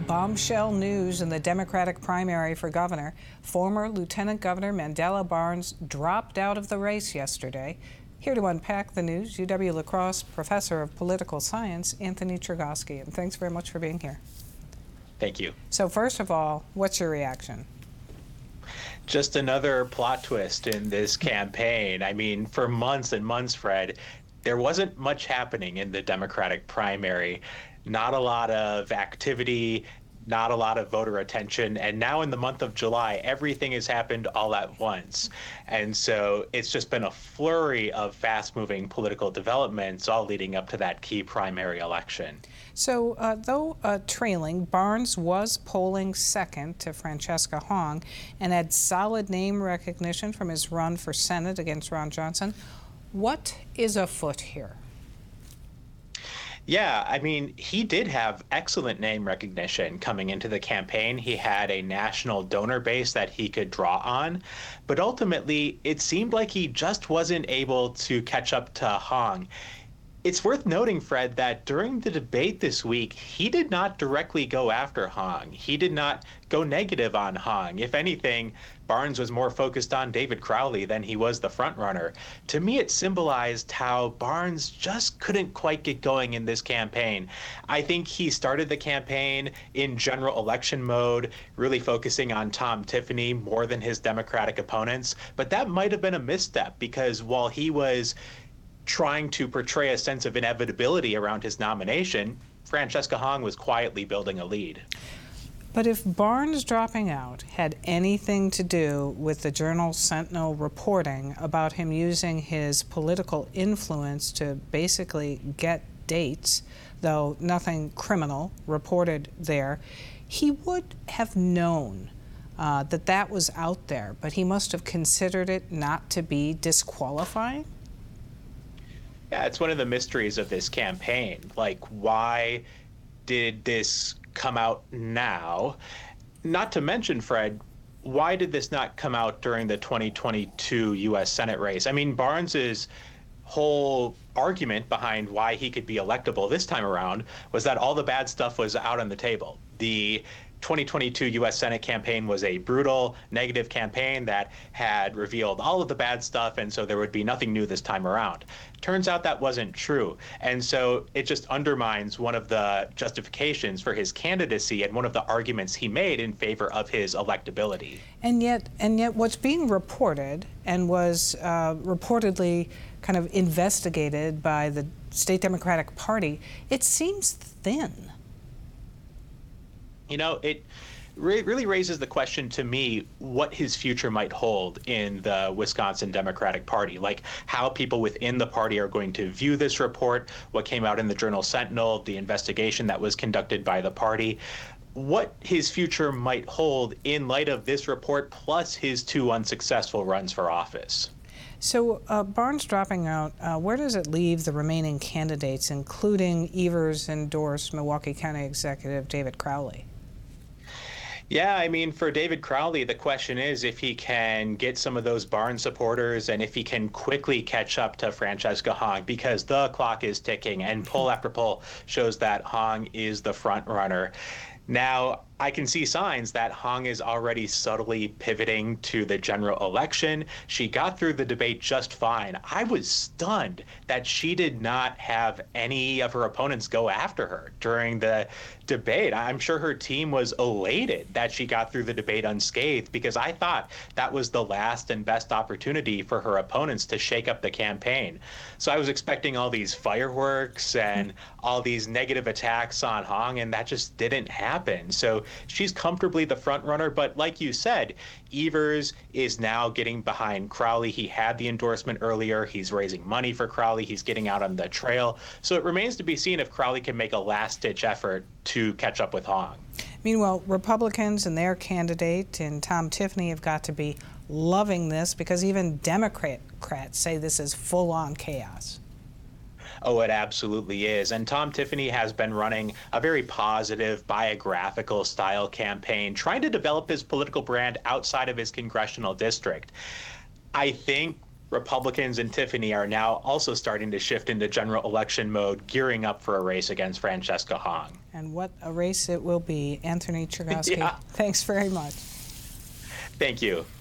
Bombshell news in the Democratic primary for governor. Former Lieutenant Governor Mandela Barnes dropped out of the race yesterday. Here to unpack the news, UW-La Crosse Professor of Political Science, Anthony Chergosky. And thanks very much for being here. Thank you. So first of all, what's your reaction? Just another plot twist in this campaign. I mean, for months and months, Fred, there wasn't much happening in the Democratic primary. Not a lot of activity, not a lot of voter attention. And now in the month of July, everything has happened all at once. And so it's just been a flurry of fast-moving political developments all leading up to that key primary election. So though trailing, Barnes was polling second to Francesca Hong and had solid name recognition from his run for Senate against Ron Johnson. What is afoot here? Yeah, I mean, he did have excellent name recognition coming into the campaign. He had a national donor base that he could draw on. But ultimately, it seemed like he just wasn't able to catch up to Hong. It's worth noting, Fred, that during the debate this week, he did not directly go after Hong. He did not go negative on Hong. If anything, Barnes was more focused on David Crowley than he was the frontrunner. To me, it symbolized how Barnes just couldn't quite get going in this campaign. I think he started the campaign in general election mode, really focusing on Tom Tiffany more than his Democratic opponents. But that might have been a misstep because while he was trying to portray a sense of inevitability around his nomination, Francesca Hong was quietly building a lead. But if Barnes dropping out had anything to do with the Journal-Sentinel reporting about him using his political influence to basically get dates, though nothing criminal reported there, he would have known that was out there, but he must have considered it not to be disqualifying? Yeah, it's one of the mysteries of this campaign. Like, why did this come out now? Not to mention, Fred, why did this not come out during the 2022 U.S. Senate race? I mean, Barnes's whole argument behind why he could be electable this time around was that all the bad stuff was out on the table. The 2022 U.S. Senate campaign was a brutal, negative campaign that had revealed all of the bad stuff, and so there would be nothing new this time around. Turns out that wasn't true, and so it just undermines one of the justifications for his candidacy and one of the arguments he made in favor of his electability. And yet what's being reported and was reportedly kind of investigated by the State Democratic Party, it seems thin. You know, it really raises the question to me what his future might hold in the Wisconsin Democratic Party, like how people within the party are going to view this report, what came out in the Journal-Sentinel, the investigation that was conducted by the party, what his future might hold in light of this report plus his two unsuccessful runs for office. So Barnes dropping out, where does it leave the remaining candidates, including Evers-endorsed Milwaukee County Executive David Crowley? Yeah, I mean, for David Crowley, the question is if he can get some of those Barnes supporters and if he can quickly catch up to Francesca Hong, because the clock is ticking and poll after poll shows that Hong is the front runner. Now, I can see signs that Hong is already subtly pivoting to the general election. She got through the debate just fine. I was stunned that she did not have any of her opponents go after her during the debate. I'm sure her team was elated that she got through the debate unscathed because I thought that was the last and best opportunity for her opponents to shake up the campaign. So I was expecting all these fireworks and all these negative attacks on Hong, and that just didn't happen. So she's comfortably the front runner, but like you said, Evers is now getting behind Crowley. He had the endorsement earlier. He's raising money for Crowley. He's getting out on the trail. So it remains to be seen if Crowley can make a last-ditch effort to catch up with Hong. Meanwhile, Republicans and their candidate and Tom Tiffany have got to be loving this because even Democrats say this is full-on chaos. Oh, it absolutely is. And Tom Tiffany has been running a very positive biographical style campaign, trying to develop his political brand outside of his congressional district. I think Republicans and Tiffany are now also starting to shift into general election mode, gearing up for a race against Francesca Hong. And what a race it will be. Anthony Chergosky, Yeah. thanks very much. Thank you.